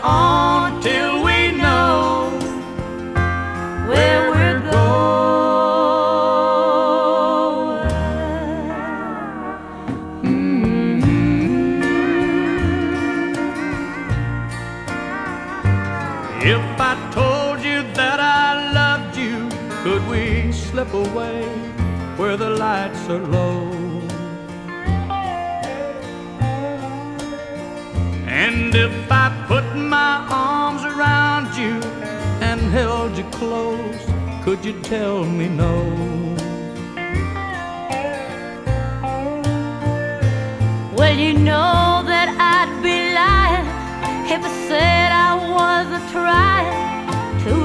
on till we know where we're going. If I told you that I loved you, could we slip away where the lights are low? And if I put my arms around you and held you close, could you tell me no? Well, you know that I'd be lying if I said I wasn't trying